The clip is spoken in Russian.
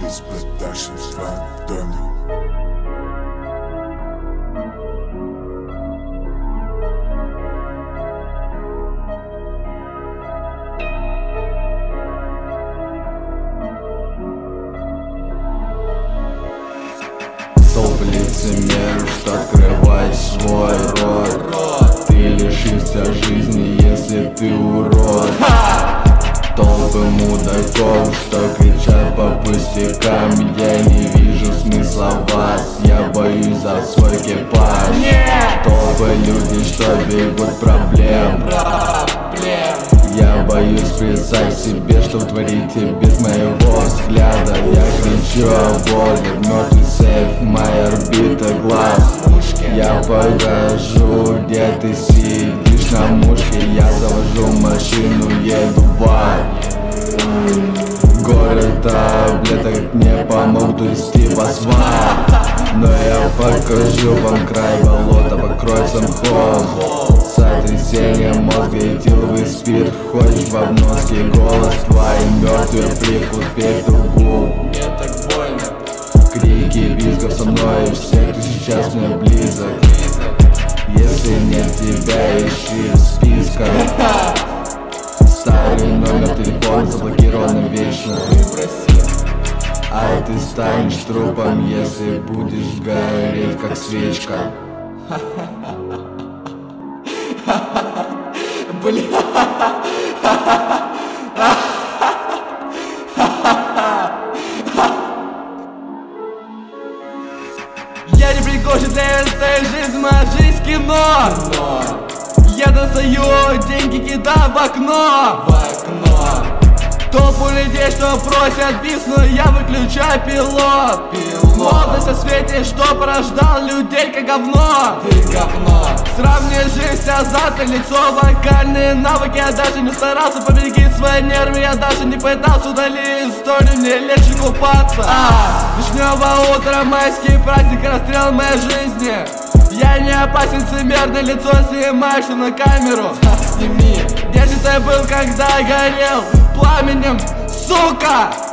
split that shit's flat, damn it. Толпы лицемеров, что открывает свой рот. Ты лишишься жизни, если ты урод. Толпы мудаков, что кричат по пустякам. Я не вижу смысла в вас, я боюсь за свой экипаж. Толпы люди, что бегут проблем. Я боюсь представить себе, что творите без моего взгляда. Я кричу о боли, мертвый сейф, моя орбита глаз. Я покажу, где ты сидишь на мушке. Я завожу машину, еду в ад. Горы таблеток не помогут увести в асфальт. Но я покажу вам край болота, покроется мхом. Сотрясение мозга, этиловый спирт. Входишь в обноски, голос твой мертвый прикус, передругу. Мне так больно. Крики визгов со мной, все, кто сейчас мне близок. Если нет тебя, ищи в списках. Старый номер телефона заблокирован вечно. А ты станешь трупом, если будешь гореть как свечка. Бля. Я не пригожен для этой жизни, моя жизнь кино. Я достаю деньги, кидаю в окно. Толпу людей, что просят бис, но я выключаю пилот. Молодость о свете, что порождал людей как говно. Ты говно. Сравни жизнь с завтра, лицо, вокальные навыки. Я даже не старался поберегить свои нервы. Я даже не пытался удалить историю, мне легче купаться. Вишневое утро, майский праздник, расстрел моей жизни. Я не опасен, лицемерное лицо снимаешь на камеру. Сними. Где же ты был, когда горел пламенем, сука?